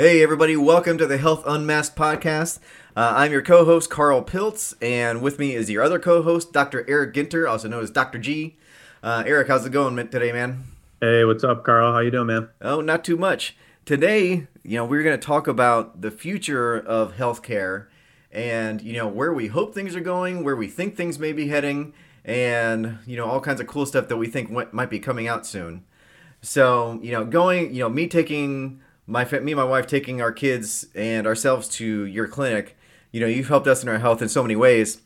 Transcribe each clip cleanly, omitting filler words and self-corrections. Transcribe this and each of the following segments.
Hey, everybody, welcome to the Health Unmasked podcast. I'm your co host, Carl Piltz, and with me is your other co host, Dr. Eric Ginter, also known as Dr. G. Eric, how's it going today, man? Hey, what's up, Carl? How you doing, man? Oh, not too much. Today, we're going to talk about the future of healthcare and, where we hope things are going, where we think things may be heading, and, all kinds of cool stuff that we think might be coming out soon. So, me taking me and my wife taking our kids and ourselves to your clinic, you've helped us in our health in so many ways.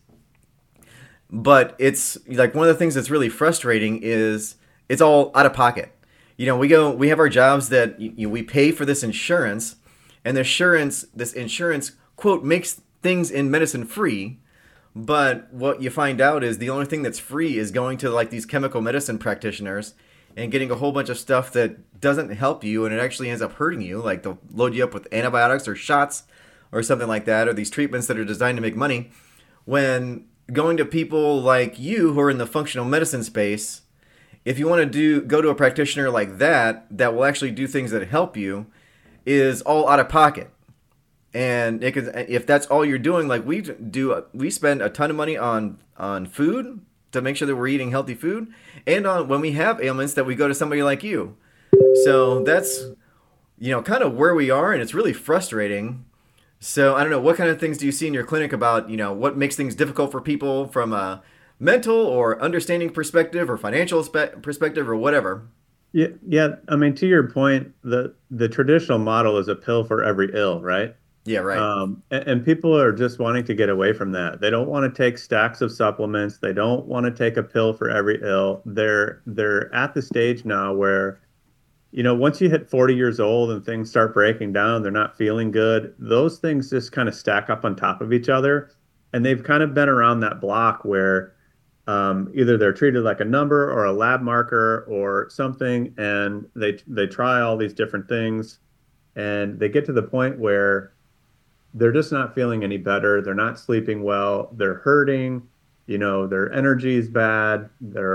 But it's like one of the things that's really frustrating is it's all out of pocket. We have our jobs that we pay for this insurance, and this insurance quote makes things in medicine free. But what you find out is the only thing that's free is going to like these chemical medicine practitioners and getting a whole bunch of stuff that doesn't help you and it actually ends up hurting you. Like they'll load you up with antibiotics or shots or something like that, or these treatments that are designed to make money. When going to people like you who are in the functional medicine space, if you want to go to a practitioner like that will actually do things that help you, is all out of pocket. And if that's all you're doing, like we spend a ton of money on food to make sure that we're eating healthy food, and on when we have ailments that we go to somebody like you. So that's kind of where we are, and it's really frustrating. So I don't know, what kind of things do you see in your clinic about what makes things difficult for people from a mental or understanding perspective or financial perspective or whatever. Yeah, yeah. I mean, to your point, the traditional model is a pill for every ill, right? Yeah, right. And people are just wanting to get away from that. They don't want to take stacks of supplements. They don't want to take a pill for every ill. They're at the stage now where, once you hit 40 years old and things start breaking down, they're not feeling good. Those things just kind of stack up on top of each other, and they've kind of been around that block where either they're treated like a number or a lab marker or something, and they try all these different things, and they get to the point where they're just not feeling any better. They're not sleeping well. They're hurting. Their energy is bad.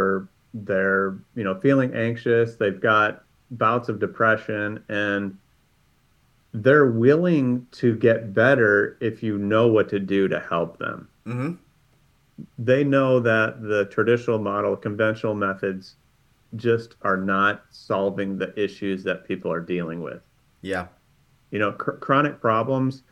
They're feeling anxious. They've got bouts of depression, and they're willing to get better if you know what to do to help them. Mm-hmm. They know that the traditional model, conventional methods, just are not solving the issues that people are dealing with. Yeah. Chronic problems.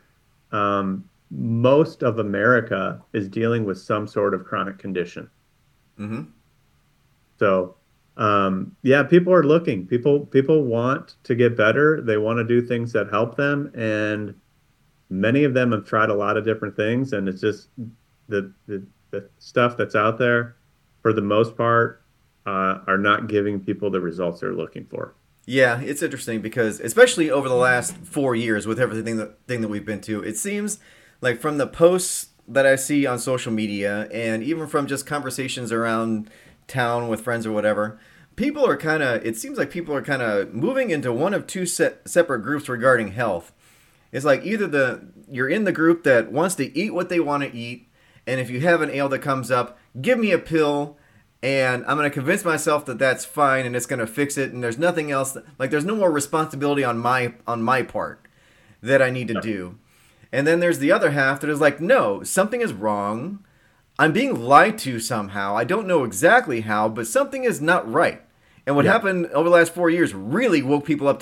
Most of America is dealing with some sort of chronic condition. Mm-hmm. So, yeah, people are looking. People want to get better. They want to do things that help them, and many of them have tried a lot of different things, and it's just the stuff that's out there, for the most part, are not giving people the results they're looking for. Yeah, it's interesting because especially over the last 4 years with everything that we've been to, it seems like from the posts that I see on social media and even from just conversations around town with friends or whatever, it seems like people are kind of moving into one of two separate groups regarding health. It's like either you're in the group that wants to eat what they want to eat, and if you have an ail that comes up, give me a pill and I'm going to convince myself that that's fine and it's going to fix it and there's nothing else like there's no more responsibility on my part that I need to do. And then there's the other half that is like, no, something is wrong. I'm being lied to somehow. I don't know exactly how, but something is not right. And what Yeah, happened over the last 4 years really woke people up to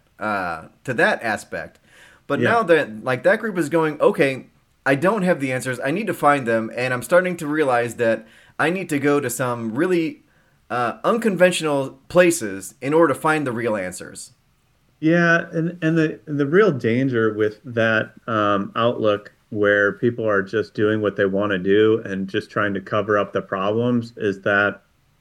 that aspect. But yeah. now that like that group is going, okay, I don't have the answers. I need to find them, and I'm starting to realize that I need to go to some really unconventional places in order to find the real answers. Yeah, and the real danger with that outlook where people are just doing what they want to do and just trying to cover up the problems is that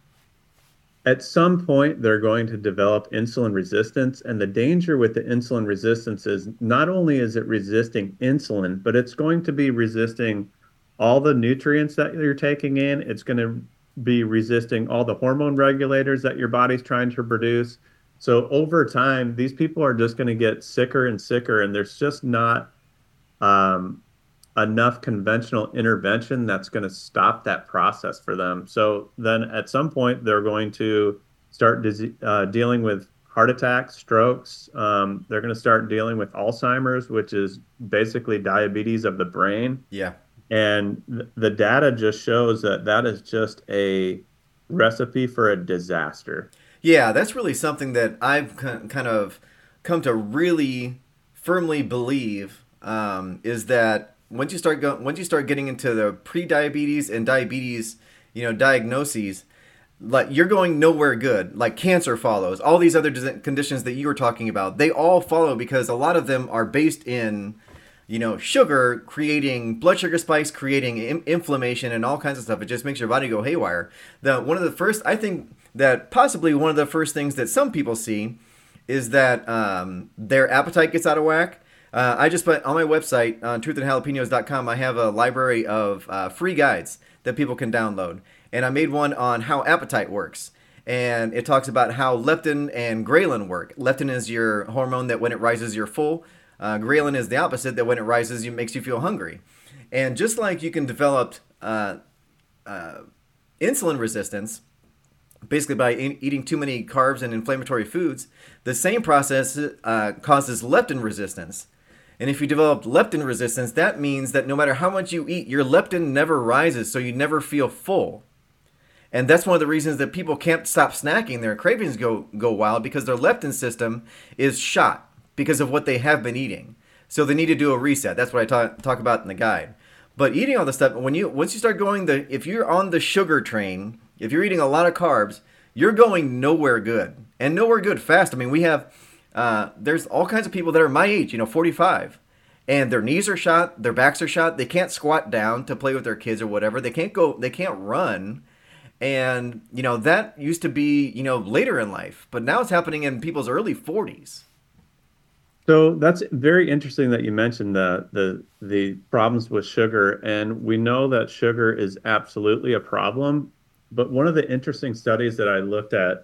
at some point they're going to develop insulin resistance. And the danger with the insulin resistance is not only is it resisting insulin, but it's going to be resisting all the nutrients that you're taking in. It's going to be resisting all the hormone regulators that your body's trying to produce. So over time, these people are just going to get sicker and sicker, and there's just not um, enough conventional intervention that's going to stop that process for them. So then at some point, they're going to start dealing with heart attacks, strokes. They're going to start dealing with Alzheimer's, which is basically diabetes of the brain. Yeah. And the data just shows that that is just a recipe for a disaster. Yeah, that's really something that I've kind of come to really firmly believe, is that once you start getting into the pre-diabetes and diabetes, diagnoses, like you're going nowhere good. Like cancer follows, all these other conditions that you were talking about, they all follow because a lot of them are based in sugar creating blood sugar spikes, creating inflammation and all kinds of stuff. It just makes your body go haywire. I think that possibly one of the first things that some people see is that their appetite gets out of whack. I just put on my website, truthandjalapenos.com, I have a library of free guides that people can download. And I made one on how appetite works. And it talks about how leptin and ghrelin work. Leptin is your hormone that when it rises, you're full. Ghrelin is the opposite, that when it rises, it makes you feel hungry. And just like you can develop insulin resistance, basically by eating too many carbs and inflammatory foods, the same process causes leptin resistance. And if you develop leptin resistance, that means that no matter how much you eat, your leptin never rises, so you never feel full. And that's one of the reasons that people can't stop snacking. Their cravings go wild because their leptin system is shot because of what they have been eating. So they need to do a reset. That's what I talk about in the guide. But eating all this stuff, once you start going if you're on the sugar train, if you're eating a lot of carbs, you're going nowhere good, and nowhere good fast. I mean, we have there's all kinds of people that are my age, 45, and their knees are shot, their backs are shot. They can't squat down to play with their kids or whatever. They can't run. And, that used to be, later in life, but now it's happening in people's early 40s. So that's very interesting that you mentioned the problems with sugar. And we know that sugar is absolutely a problem. But one of the interesting studies that I looked at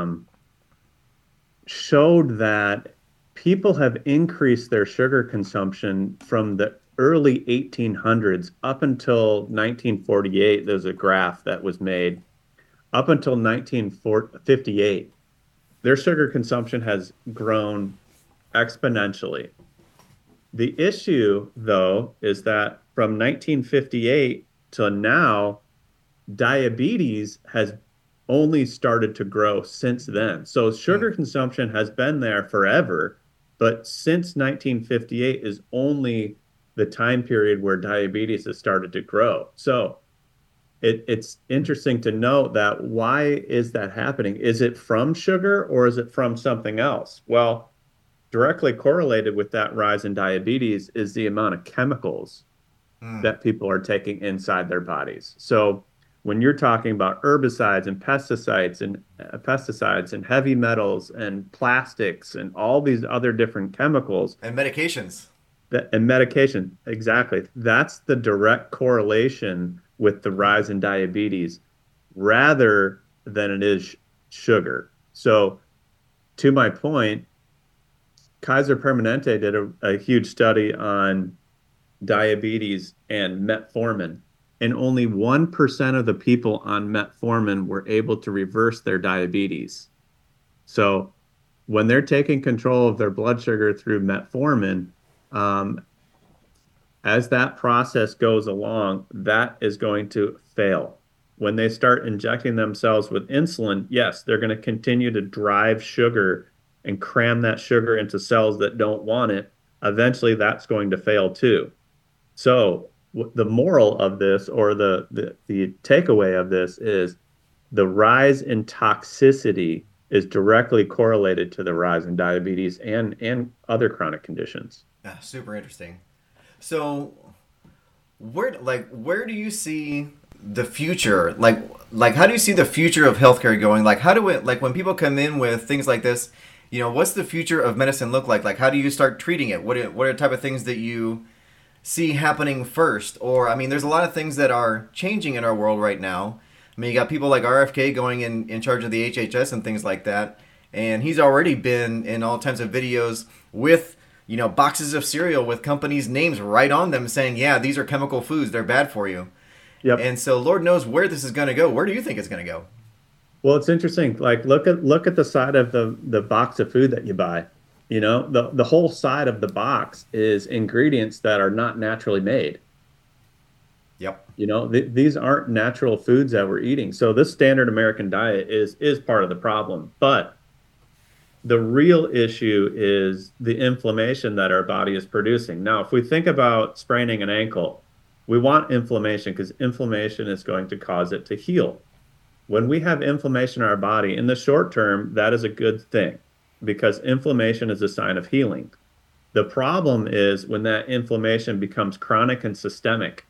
showed that people have increased their sugar consumption from the early 1800s up until 1948. There's a graph that was made. Up until 1958, their sugar consumption has grown exponentially. The issue, though, is that from 1958 to now, diabetes has only started to grow since then. So sugar consumption has been there forever, but since 1958 is only the time period where diabetes has started to grow. So it's interesting to note that why is that happening? Is it from sugar or is it from something else? Well, directly correlated with that rise in diabetes is the amount of chemicals that people are taking inside their bodies. So when you're talking about herbicides and pesticides and heavy metals and plastics and all these other different chemicals and medications. And medication, exactly. That's the direct correlation with the rise in diabetes rather than it is sugar. So to my point, Kaiser Permanente did a huge study on diabetes and metformin, and only 1% of the people on metformin were able to reverse their diabetes. So when they're taking control of their blood sugar through metformin, as that process goes along, that is going to fail. When they start injecting themselves with insulin, yes, they're going to continue to drive sugar and cram that sugar into cells that don't want it. Eventually, that's going to fail too. So the moral of this, or the takeaway of this, is the rise in toxicity is directly correlated to the rise in diabetes and other chronic conditions. Super interesting. So where do you see the future? Like how do you see the future of healthcare going? Like when people come in with things like this, what's the future of medicine look like? Like how do you start treating it? What are the type of things that you see happening first? Or I mean, there's a lot of things that are changing in our world right now. I mean, you got people like RFK going in charge of the HHS and things like that, and he's already been in all types of videos with boxes of cereal with companies' names right on them saying, yeah, these are chemical foods, they're bad for you. Yep. And so Lord knows where this is going to go. Where do you think it's going to go? Well, it's interesting. Like look at the side of the box of food that you buy. You know, the whole side of the box is ingredients that are not naturally made. Yep. You know, these aren't natural foods that we're eating. So this standard American diet is part of the problem. But the real issue is the inflammation that our body is producing. Now, if we think about spraining an ankle, we want inflammation because inflammation is going to cause it to heal. When we have inflammation in our body, in the short term, that is a good thing because inflammation is a sign of healing. The problem is when that inflammation becomes chronic and systemic.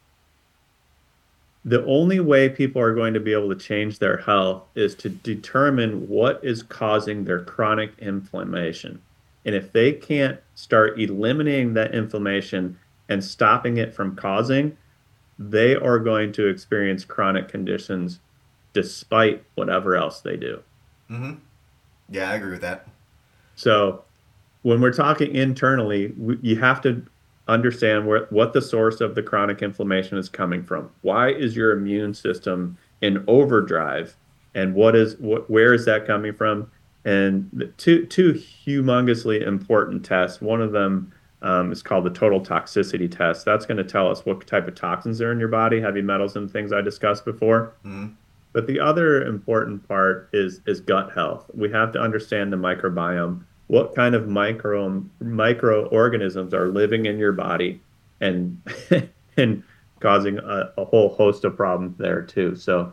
The only way people are going to be able to change their health is to determine what is causing their chronic inflammation. And if they can't start eliminating that inflammation and stopping it from causing, they are going to experience chronic conditions despite whatever else they do. Mm-hmm. Yeah, I agree with that. So when we're talking internally, you have to understand what the source of the chronic inflammation is coming from. Why is your immune system in overdrive, and where is that coming from? And the two humongously important tests. One of them is called the total toxicity test. That's going to tell us what type of toxins are in your body, heavy metals and things I discussed before. Mm-hmm. But the other important part is gut health. We have to understand the microbiome. What kind of microorganisms are living in your body and and causing a whole host of problems there too. So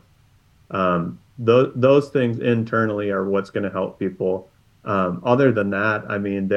those things internally are what's going to help people. Other than that, I mean,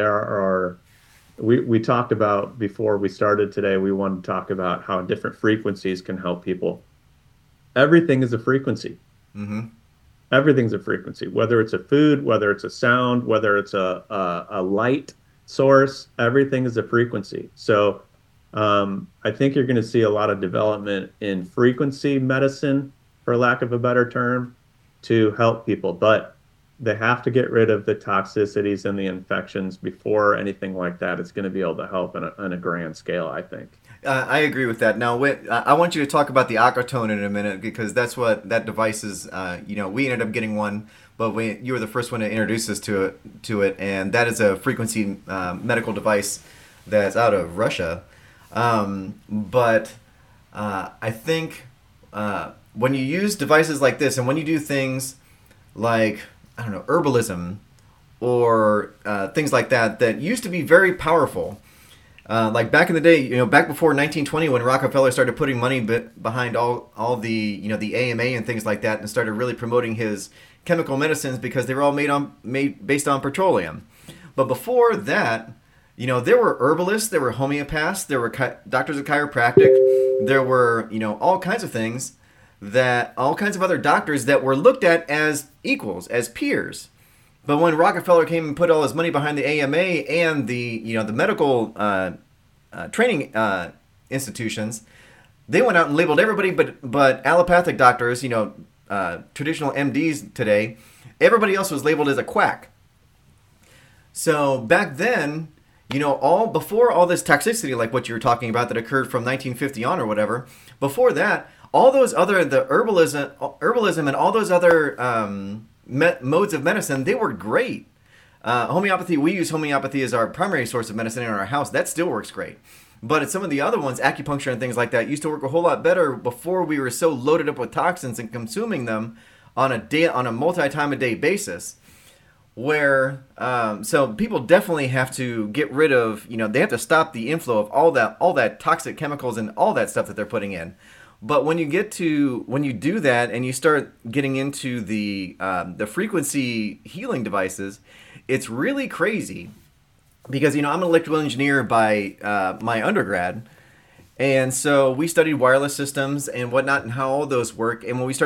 we talked about before we started today, we wanted to talk about how different frequencies can help people. Everything is a frequency. Mm-hmm. Everything's a frequency, whether it's a food, whether it's a sound, whether it's a light source, everything is a frequency. So I think you're going to see a lot of development in frequency medicine, for lack of a better term, to help people. But they have to get rid of the toxicities and the infections before anything like that is going to be able to help on a grand scale, I think. I agree with that. Now, I want you to talk about the Aquatone in a minute because that's what that device is. We ended up getting one, but you were the first one to introduce us to it, and that is a frequency medical device that's out of Russia. But I think when you use devices like this, and when you do things like herbalism or things like that that used to be very powerful. Like back in the day, back before 1920, when Rockefeller started putting money behind all the the AMA and things like that, and started really promoting his chemical medicines because they were all made based on petroleum. But before that, there were herbalists, there were homeopaths, there were doctors of chiropractic, there were all kinds of things all kinds of other doctors that were looked at as equals, as peers. But when Rockefeller came and put all his money behind the AMA and the medical training institutions, they went out and labeled everybody but allopathic doctors, traditional MDs today. Everybody else was labeled as a quack. So back then, before all this toxicity, like what you were talking about that occurred from 1950 on or whatever, before that, all those other the herbalism and all those other modes of medicine, they were great. Homeopathy, we use homeopathy as our primary source of medicine in our house. That still works great. But some of the other ones, acupuncture and things like that, used to work a whole lot better before we were so loaded up with toxins and consuming them on a multi-time a day basis. Where so people definitely have to get rid of, they have to stop the inflow of all that toxic chemicals and all that stuff that they're putting in. But when you do that and you start getting into the frequency healing devices, it's really crazy because I'm an electrical engineer by my undergrad, and so we studied wireless systems and whatnot and how all those work. And when my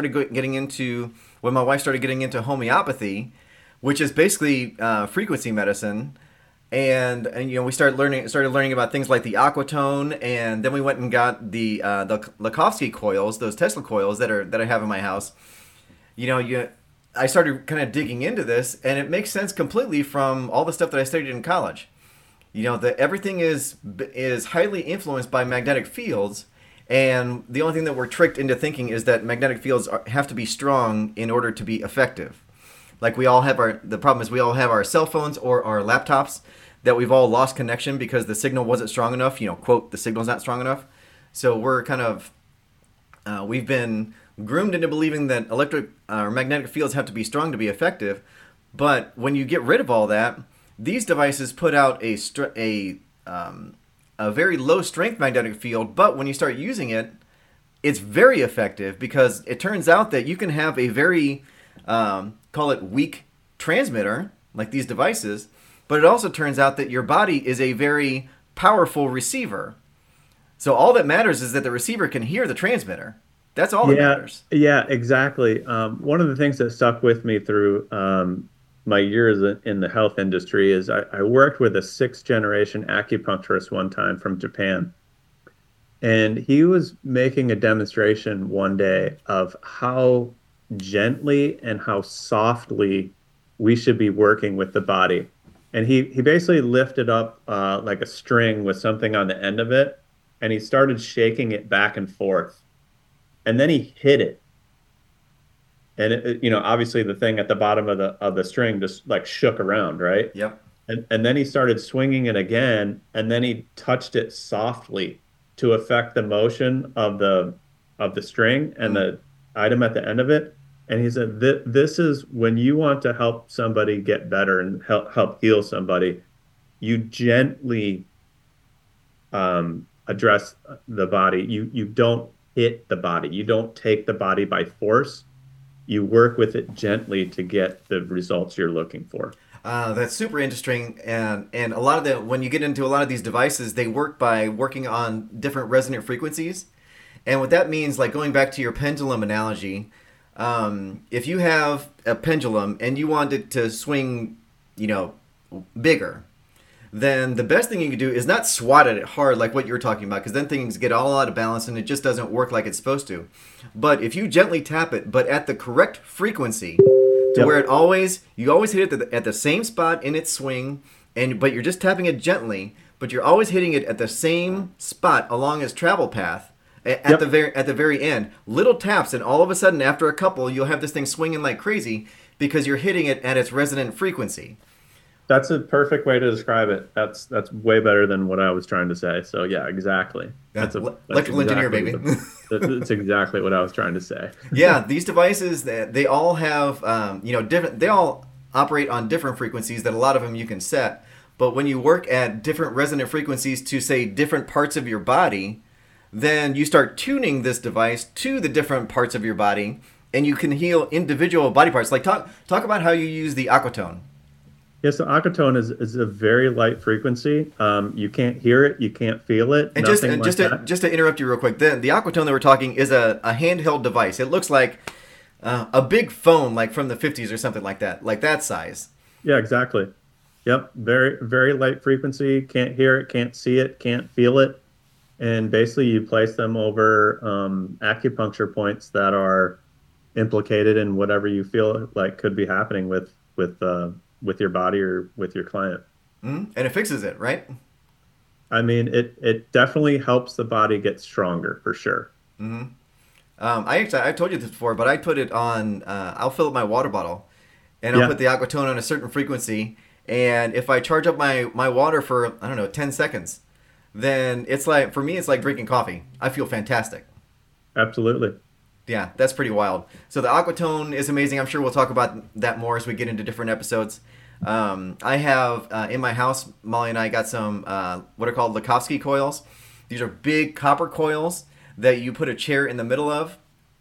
wife started getting into homeopathy, which is basically frequency medicine. And we started learning about things like the Aquatone, and then we went and got the Lakovsky coils, those Tesla coils that I have in my house. I started kind of digging into this, and it makes sense completely from all the stuff that I studied in college. That everything is highly influenced by magnetic fields, And the only thing that we're tricked into thinking is that magnetic fields have to be strong in order to be effective. Like the problem is we all have our cell phones or our laptops that we've all lost connection because the signal wasn't strong enough, quote, the signal's not strong enough. So we're kind of, we've been groomed into believing that electric or magnetic fields have to be strong to be effective. But when you get rid of all that, these devices put out a very low strength magnetic field, but when you start using it, it's very effective because it turns out that you can have a very, call it weak transmitter, like these devices, but it also turns out that your body is a very powerful receiver. So all that matters is that the receiver can hear the transmitter. That's all that matters. Yeah, exactly. One of the things that stuck with me through my years in the health industry is I worked with a 6th generation acupuncturist one time from Japan. And he was making a demonstration one day of how gently and how softly we should be working with the body. And he basically lifted up like a string with something on the end of it, and he started shaking it back and forth. And then he hit it. And it, obviously the thing at the bottom of the string just like shook around, right? Yep. And then he started swinging it again, and then he touched it softly to affect the motion of the string and the item at the end of it. And he said, this is when you want to help somebody get better and help heal somebody, you gently address the body. You don't hit the body. You don't take the body by force. You work with it gently to get the results you're looking for. That's super interesting, and a lot of when you get into a lot of these devices, they work by working on different resonant frequencies, and what that means, like going back to your pendulum analogy, if you have a pendulum and you want it to swing, bigger, then the best thing you can do is not swat at it hard like what you're talking about, because then things get all out of balance and it just doesn't work like it's supposed to. But if you gently tap it, but at the correct frequency, to where you always hit it at the same spot in its swing, but you're just tapping it gently, but you're always hitting it at the same spot along its travel path at the very end. Little taps, and all of a sudden, after a couple, you'll have this thing swinging like crazy because you're hitting it at its resonant frequency. That's a perfect way to describe it. That's way better than what I was trying to say. So yeah, exactly. That's electrical engineer, baby. That's exactly what I was trying to say. Yeah, these devices, they all have different. They all operate on different frequencies that a lot of them you can set. But when you work at different resonant frequencies to say different parts of your body, then you start tuning this device to the different parts of your body, and you can heal individual body parts. Like talk about how you use the Aquatone. Yes, the Aquatone is a very light frequency. You can't hear it, you can't feel it. And just to interrupt you real quick, the Aquatone that we're talking is a handheld device. It looks like a big phone, like from the 50s or something like that size. Yeah, exactly. Yep, very very light frequency. Can't hear it, can't see it, can't feel it, and basically you place them over acupuncture points that are implicated in whatever you feel like could be happening with your body or with your client. And it fixes it, right? I mean, it definitely helps the body get stronger, for sure. Mm-hmm. I've told you this before, but I put it on, I'll fill up my water bottle, and I'll put the Aquatone on a certain frequency, and if I charge up my water for, 10 seconds, then it's like, for me, it's like drinking coffee. I feel fantastic. Absolutely. Yeah, that's pretty wild. So the Aquatone is amazing. I'm sure we'll talk about that more as we get into different episodes. I have, in my house, Molly and I got some what are called Lakhovsky coils. These are big copper coils that you put a chair in the middle of,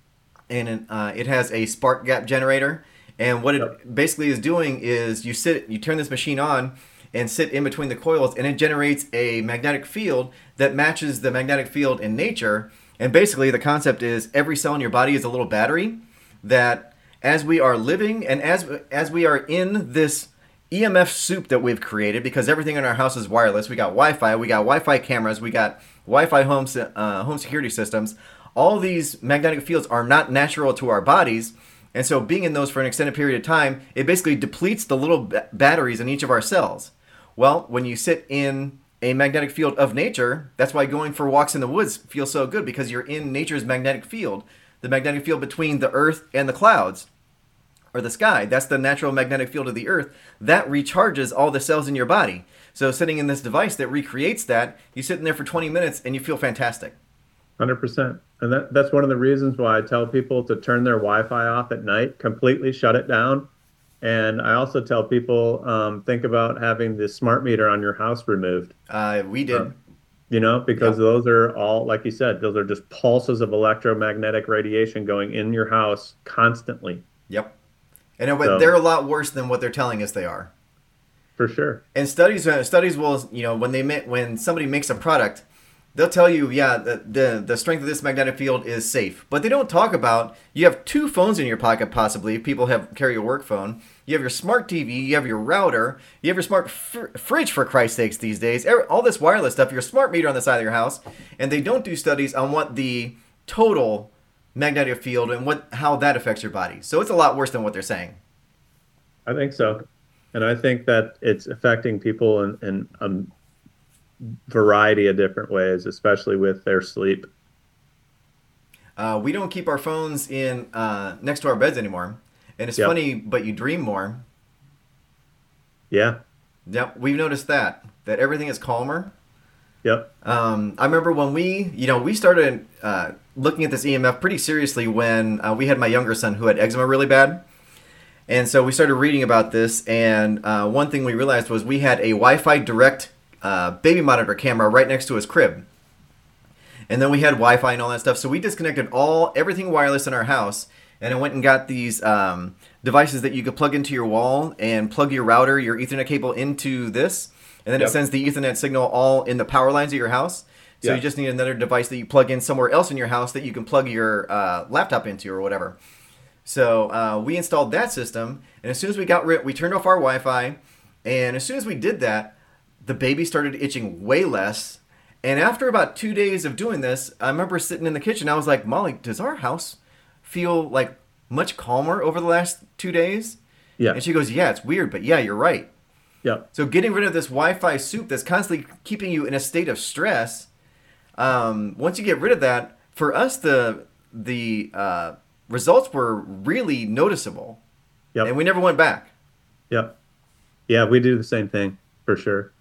and it has a spark gap generator. And what it basically is doing is you turn this machine on and sit in between the coils, and it generates a magnetic field that matches the magnetic field in nature. And basically the concept is every cell in your body is a little battery that as we are living and as we are in this EMF soup that we've created, because everything in our house is wireless. We got Wi-Fi, we got Wi-Fi cameras, we got Wi-Fi home security systems. All these magnetic fields are not natural to our bodies. And so being in those for an extended period of time, it basically depletes the little batteries in each of our cells. Well, when you sit in a magnetic field of nature. That's why going for walks in the woods feels so good, because you're in nature's magnetic field, the magnetic field between the earth and the clouds or the sky. That's the natural magnetic field of the earth. That recharges all the cells in your body. So sitting in this device that recreates that, you sit in there for 20 minutes and you feel fantastic. 100%. And that's one of the reasons why I tell people to turn their Wi-Fi off at night, completely shut it down. And I also tell people, think about having the smart meter on your house removed. We did. Because Yep. those are all, like you said, those are just pulses of electromagnetic radiation going in your house constantly. Yep. And So, they're a lot worse than what they're telling us they are. for sure. And studies will, when somebody makes a product, they'll tell you, yeah, the strength of this magnetic field is safe, but they don't talk about, you have two phones in your pocket, possibly if people carry a work phone. You have your smart TV, you have your router, you have your smart fridge, for Christ's sakes, these days. All this wireless stuff, your smart meter on the side of your house, and they don't do studies on what the total magnetic field and how that affects your body. So it's a lot worse than what they're saying. I think so. And I think that it's affecting people in a variety of different ways, especially with their sleep. We don't keep our phones in next to our beds anymore. And it's Yep. funny, but you dream more. Yeah. Yep, we've noticed that everything is calmer. Yep. I remember when we started looking at this EMF pretty seriously when we had my younger son who had eczema really bad. And so we started reading about this, and one thing we realized was we had a Wi-Fi direct baby monitor camera right next to his crib. And then we had Wi-Fi and all that stuff, so we disconnected everything wireless in our house, and I went and got these devices that you could plug into your wall and plug your router, your Ethernet cable into this, and then Yep. it sends the Ethernet signal all in the power lines of your house. So Yeah. you just need another device that you plug in somewhere else in your house that you can plug your laptop into or whatever. So we installed that system, and as soon as we turned off our Wi-Fi, and as soon as we did that, the baby started itching way less. And after about 2 days of doing this, I remember sitting in the kitchen. I was like, Molly, does our house feel like much calmer over the last 2 days? Yeah. And she goes, yeah, it's weird, but yeah, you're right. Yep. So getting rid of this Wi-Fi soup that's constantly keeping you in a state of stress, once you get rid of that, for us, the results were really noticeable. Yep. And we never went back. Yep. Yeah, we do the same thing for sure.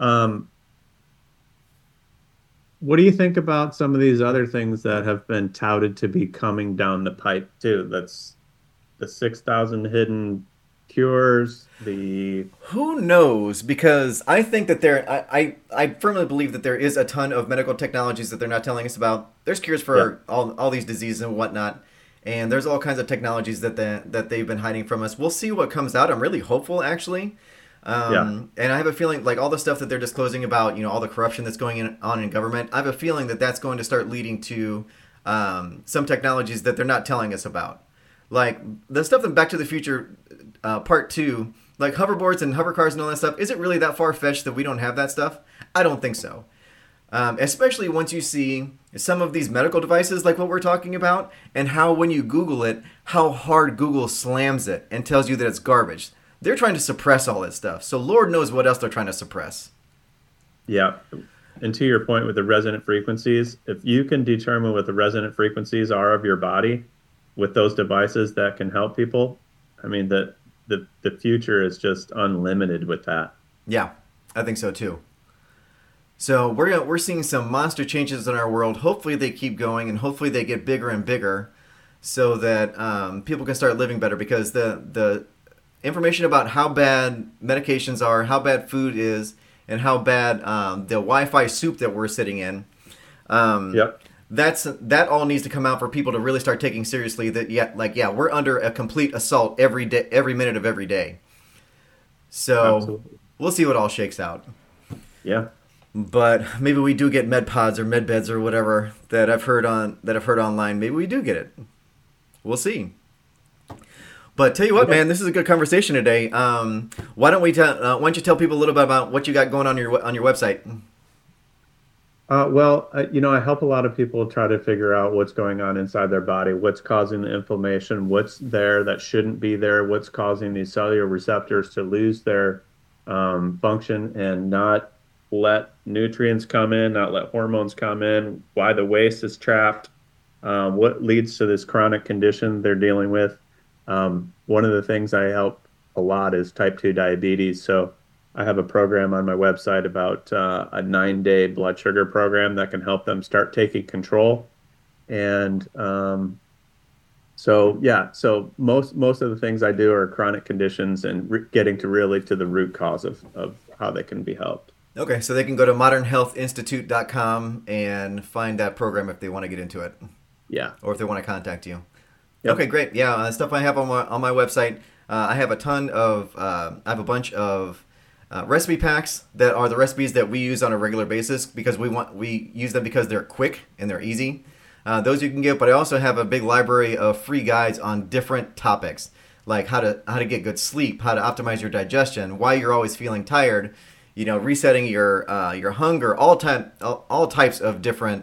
What do you think about some of these other things that have been touted to be coming down the pipe too? That's the 6,000 hidden cures, Who knows? Because I think that I firmly believe that there is a ton of medical technologies that they're not telling us about. There's cures for all these diseases and whatnot. And there's all kinds of technologies that they've been hiding from us. We'll see what comes out. I'm really hopeful, actually. And I have a feeling, like all the stuff that they're disclosing about, all the corruption that's going on in government, I have a feeling that that's going to start leading to some technologies that they're not telling us about. Like the stuff in Back to the Future Part 2, like hoverboards and hover cars and all that stuff, is it really that far-fetched that we don't have that stuff? I don't think so. Especially once you see some of these medical devices like what we're talking about, and how when you Google it, how hard Google slams it and tells you that it's garbage. They're trying to suppress all this stuff. So Lord knows what else they're trying to suppress. Yeah. And to your point with the resonant frequencies, if you can determine what the resonant frequencies are of your body with those devices that can help people, I mean, the future is just unlimited with that. Yeah, I think so too. So we're seeing some monster changes in our world. Hopefully they keep going, and hopefully they get bigger and bigger, so that people can start living better. Because the information about how bad medications are, how bad food is, and how bad the Wi-Fi soup that we're sitting in, Yep. that all needs to come out for people to really start taking seriously that we're under a complete assault every day, every minute of every day. So Absolutely. we'll see what all shakes out. Yeah. But maybe we do get med pods or med beds or whatever that I've heard online. Maybe we do get it. We'll see. But tell you what, man, this is a good conversation today. Why don't you tell people a little bit about what you got going on your website? I help a lot of people try to figure out what's going on inside their body, what's causing the inflammation, what's there that shouldn't be there, what's causing these cellular receptors to lose their function and not let nutrients come in, not let hormones come in, why the waste is trapped, what leads to this chronic condition they're dealing with. One of the things I help a lot is type 2 diabetes. So I have a program on my website about a 9-day blood sugar program that can help them start taking control. And so most of the things I do are chronic conditions and getting to really to the root cause of how they can be helped. Okay, so they can go to modernhealthinstitute.com and find that program if they want to get into it. Yeah. Or if they want to contact you. Yep. Okay, great. Yeah, stuff I have on my website. I have I have a bunch of recipe packs that are the recipes that we use on a regular basis because we use them because they're quick and they're easy. Those you can get, but I also have a big library of free guides on different topics, like how to get good sleep, how to optimize your digestion, why you're always feeling tired, resetting your hunger, all types of different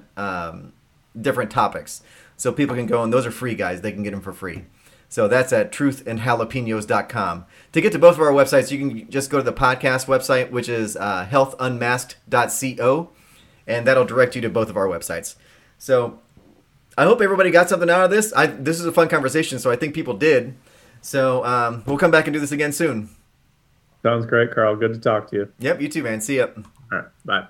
topics. So people can go, and those are free guides. They can get them for free. So that's at truthandjalapenos.com. To get to both of our websites, you can just go to the podcast website, which is healthunmasked.co, and that'll direct you to both of our websites. So I hope everybody got something out of this. This is a fun conversation, so I think people did. So we'll come back and do this again soon. Sounds great, Carl. Good to talk to you. Yep, you too, man. See ya. All right, bye.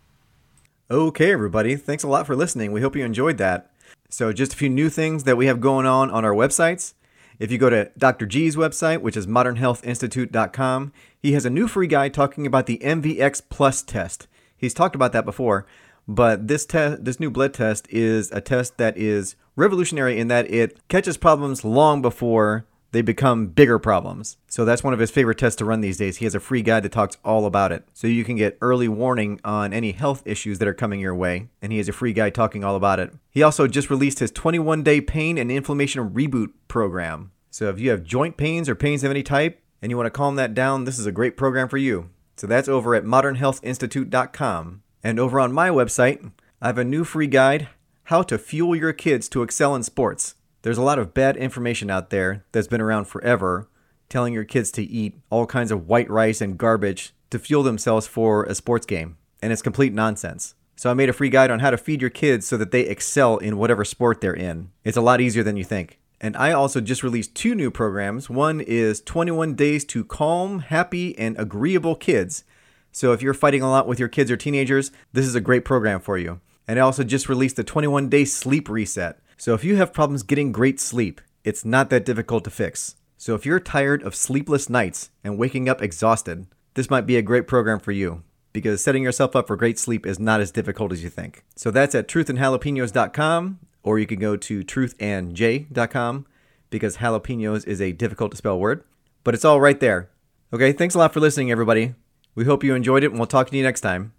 Okay, everybody. Thanks a lot for listening. We hope you enjoyed that. So just a few new things that we have going on our websites. If you go to Dr. G's website, which is modernhealthinstitute.com, he has a new free guide talking about the MVX Plus test. He's talked about that before, but this new blood test is a test that is revolutionary in that it catches problems long before they become bigger problems. So that's one of his favorite tests to run these days. He has a free guide that talks all about it. So you can get early warning on any health issues that are coming your way. And he has a free guide talking all about it. He also just released his 21-day pain and inflammation reboot program. So if you have joint pains or pains of any type and you want to calm that down, this is a great program for you. So that's over at modernhealthinstitute.com. And over on my website, I have a new free guide, How to Fuel Your Kids to Excel in Sports. There's a lot of bad information out there that's been around forever, telling your kids to eat all kinds of white rice and garbage to fuel themselves for a sports game. And it's complete nonsense. So I made a free guide on how to feed your kids so that they excel in whatever sport they're in. It's a lot easier than you think. And I also just released 2 new programs. One is 21 Days to Calm, Happy, and Agreeable Kids. So if you're fighting a lot with your kids or teenagers, this is a great program for you. And I also just released the 21-Day Sleep Reset. So if you have problems getting great sleep, it's not that difficult to fix. So if you're tired of sleepless nights and waking up exhausted, this might be a great program for you because setting yourself up for great sleep is not as difficult as you think. So that's at truthandjalapenos.com, or you can go to truthandj.com because jalapenos is a difficult to spell word, but it's all right there. Okay, thanks a lot for listening, everybody. We hope you enjoyed it, and we'll talk to you next time.